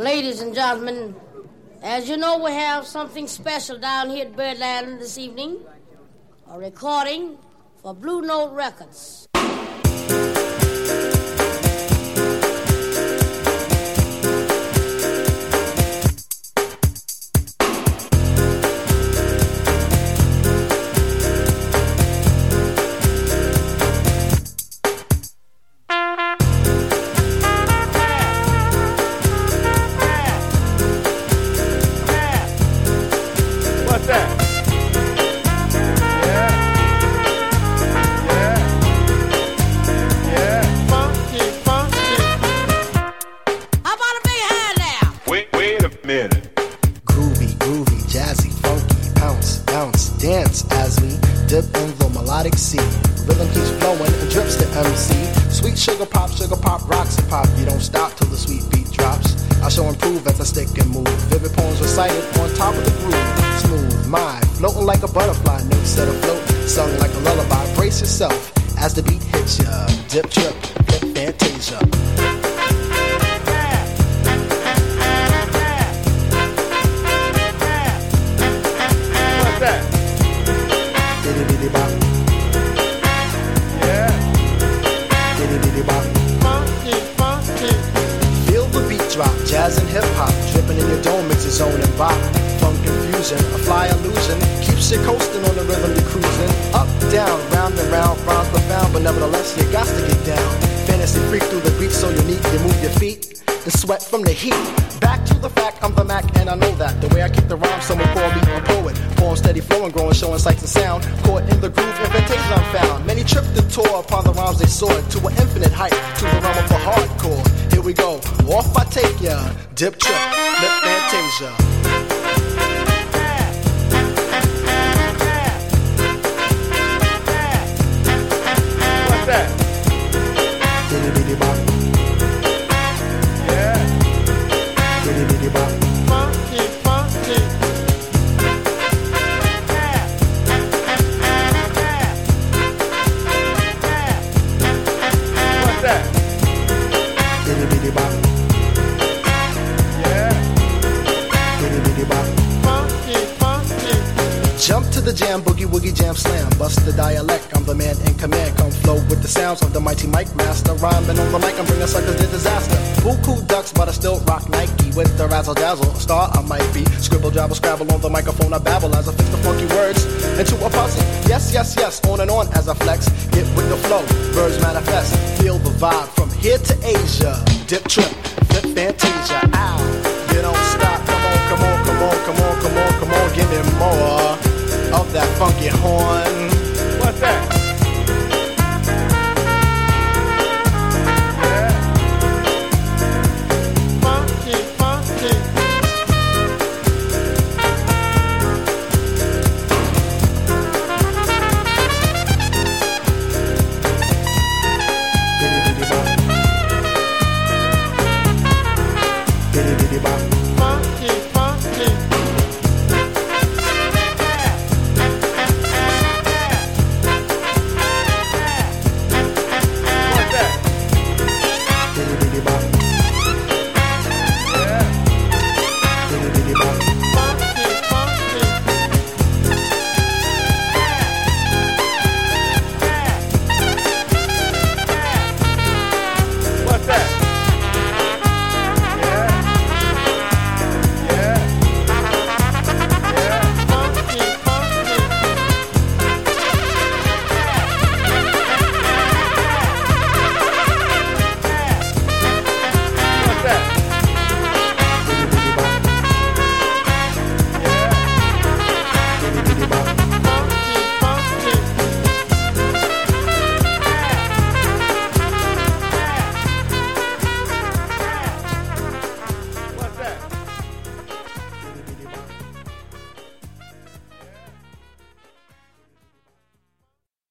Ladies and gentlemen, as you know, we have something special down here at Birdland this evening. A recording for Blue Note Records. As the beat hits ya, dip, trip, flip, fantasia. What's that? Diddy diddy bop. Yeah. Diddy diddy bop. Funky, funky. Feel the beat drop, jazz and hip hop, dripping in your dome, it's a zone and bop. Funk confusion, a fly illusion, keeps you coasting on the rhythm you're cruising. Up, down, round and round, rhymes profound, but nevertheless you got to get down. Fantasy freak through the beat so unique, you move your feet, the sweat from the heat. Back to the fact, I'm the Mac and I know that. The way I kick the rhyme, someone call me a poet. Poem steady flowing, growing, showing sights and sound. Caught in the groove, invitation I'm found. Many tripped and tore upon the rhymes they soared to an infinite height, to the realm of the hardcore. Here we go, off I take ya, dip, trip, flip, fantasia. Diddy diddy bop. Yeah. Diddy diddy bop. Funky, funky. What's that? Diddy diddy bop. Yeah. Diddy diddy bop. Funky, funky. Jump to the jam, boogie woogie jam slam. Bust the dialect, I'm the man in command. Come flow with the sounds of the mighty mic master. Rhyming on the mic, I'm bringing suckers to disaster. Buku ducks, but I still rock Nike. With the razzle dazzle, a star I might be. Scribble, jabble, scrabble on the microphone, I babble as I fix the funky words into a puzzle. Yes, yes, yes, on and on as I flex. Get with the flow, birds manifest. Feel the vibe from here to Asia. Dip, trip, flip, fantasia. Ow, you don't stop. Come on, come on, come on, come on, come on, come on. Give me more of that funky horn. What's that? Diddy diddy bop.